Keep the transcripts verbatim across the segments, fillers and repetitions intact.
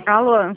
Alô?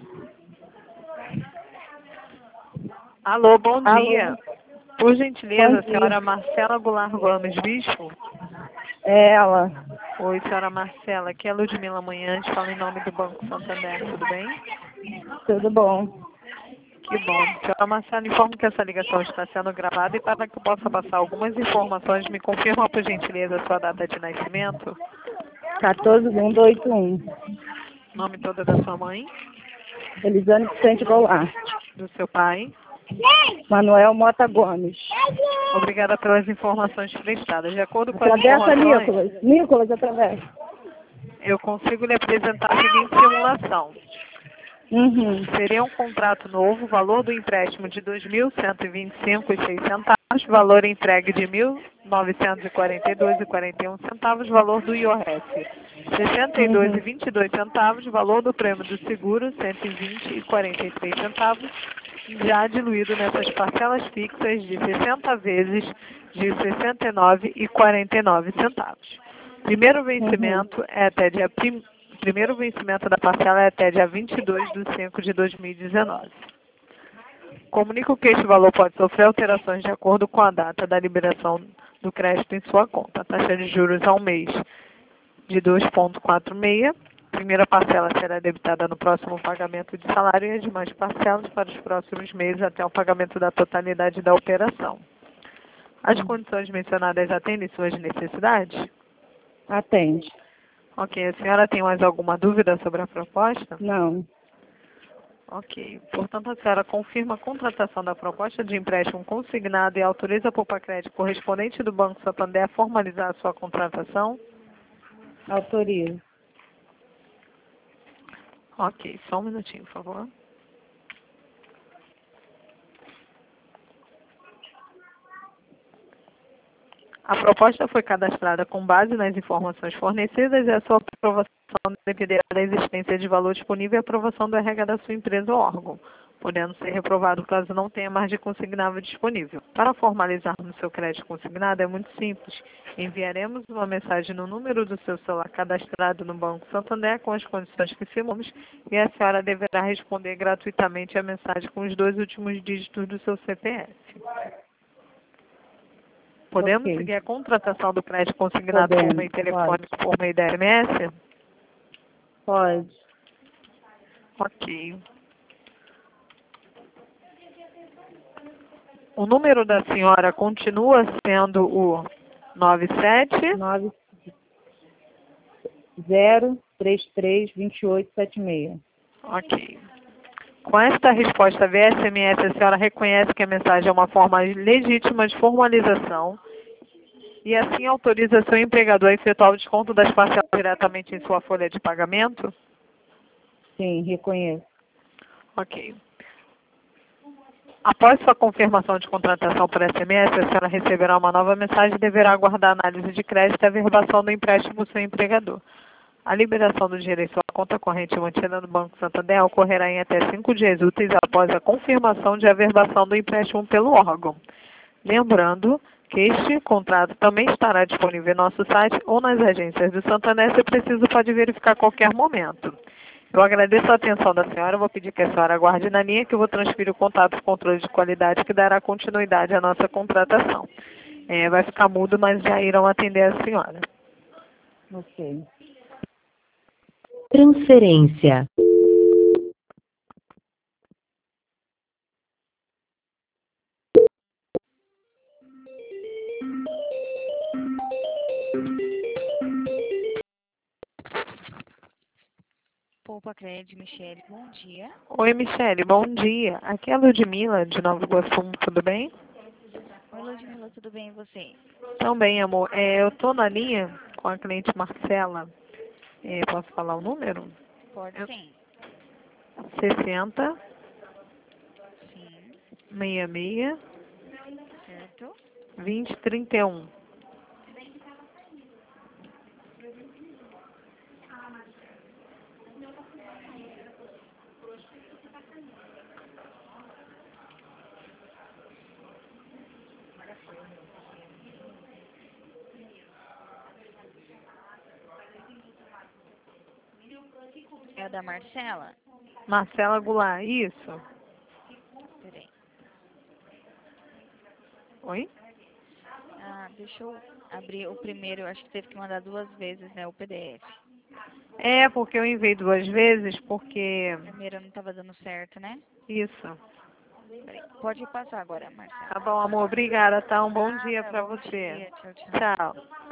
Alô, bom Alô? dia. Por gentileza, Bom a dia. senhora Marcela Goulart Gomes Bispo? É ela. Oi, senhora Marcela. Aqui é a Ludmila Manhães, fala em nome do Banco Santander, tudo bem? Tudo bom? Que bom. Senhora Marcela, informo que essa ligação está sendo gravada e para que eu possa passar algumas informações, me confirma, por gentileza, a sua data de nascimento, quatorze de um de oitenta e um. nome todo da sua mãe, Elisane Vicente Goulart. do seu pai. Manuel Mota Gomes. Obrigada pelas informações prestadas. De acordo com as Atravessa, informações, Nicolas. Nicolas, atravessa. eu consigo lhe apresentar a seguinte simulação. Uhum. Seria um contrato novo, valor do empréstimo de dois mil cento e vinte e cinco reais e seis centavos, valor entregue de mil novecentos e quarenta e dois reais e quarenta e um centavos, valor do I O R, sessenta e dois reais e Uhum. vinte e dois centavos, valor do prêmio do seguro, cento e vinte reais e quarenta e três centavos, já diluído nessas parcelas fixas de sessenta vezes de sessenta e nove reais e quarenta e nove centavos. Primeiro Uhum. vencimento é até dia prim... Primeiro vencimento da parcela é até dia vinte e dois de cinco de dois mil e dezenove. Comunico que este valor pode sofrer alterações de acordo com a data da liberação do crédito em sua conta. A taxa de juros ao mês de dois vírgula quarenta e seis. Primeira parcela será debitada no próximo pagamento de salário e as demais parcelas para os próximos meses até o pagamento da totalidade da operação. As condições mencionadas atendem suas necessidades? Atende. Ok. A senhora tem mais alguma dúvida sobre a proposta? Não. Ok. Portanto, a senhora confirma a contratação da proposta de empréstimo consignado e autoriza a Poupa-Crédito correspondente do Banco Santander a formalizar a sua contratação? Autorizo. Ok. Só um minutinho, por favor. A proposta foi cadastrada com base nas informações fornecidas e a sua aprovação dependerá da existência de valor disponível e aprovação do R H da sua empresa ou órgão, podendo ser reprovado caso não tenha margem consignável disponível. Para formalizarmos seu crédito consignado é muito simples. Enviaremos uma mensagem no número do seu celular cadastrado no Banco Santander com as condições que firmamos e a senhora deverá responder gratuitamente a mensagem com os dois últimos dígitos do seu C P F. Podemos Ok. seguir a contratação do crédito consignado por Podemos. meio Pode. telefônico, por meio da S M S? Pode. Ok. O número da senhora continua sendo o nove sete? nove zero três três dois oito sete seis. Ok. Com esta resposta via S M S, a senhora reconhece que a mensagem é uma forma legítima de formalização e assim autoriza seu empregador a efetuar o desconto das parcelas diretamente em sua folha de pagamento? Sim, reconheço. Ok. Após sua confirmação de contratação por S M S, a senhora receberá uma nova mensagem e deverá aguardar a análise de crédito e a averbação do empréstimo do seu empregador. A liberação do dinheiro em sua conta corrente mantida no Banco Santander ocorrerá em até cinco dias úteis após a confirmação de averbação do empréstimo pelo órgão. Lembrando que este contrato também estará disponível em nosso site ou nas agências do Santander, se preciso pode verificar a qualquer momento. Eu agradeço a atenção da senhora, vou pedir que a senhora aguarde na linha que eu vou transferir o contato para o controle de qualidade que dará continuidade à nossa contratação. É, vai ficar mudo, mas já irão atender a senhora. Ok. Transferência. Poupa Crédito, Michele, bom dia. Oi, Michele, bom dia. Aqui é a Ludmila, de Nova Iguaçu, tudo bem? Oi, Ludmila, tudo bem e você? Também, amor. É, eu estou na linha com a cliente Marcela. É, posso falar o número? Pode Eu- sim. sessenta, Sim, sessenta e seis, certo? vinte, trinta e um. É o da Marcela? Marcela Goulart, isso. Peraí. Oi? Ah, deixa eu abrir o primeiro. Eu acho que teve que mandar duas vezes, né? O P D F. É, porque eu enviei duas vezes, porque... O primeiro não estava dando certo, né? Isso. Peraí. Pode passar agora, Marcela. Tá bom, amor. Obrigada, tá? Um bom Nada, dia pra bom você. dia. Tchau, tchau. Tchau.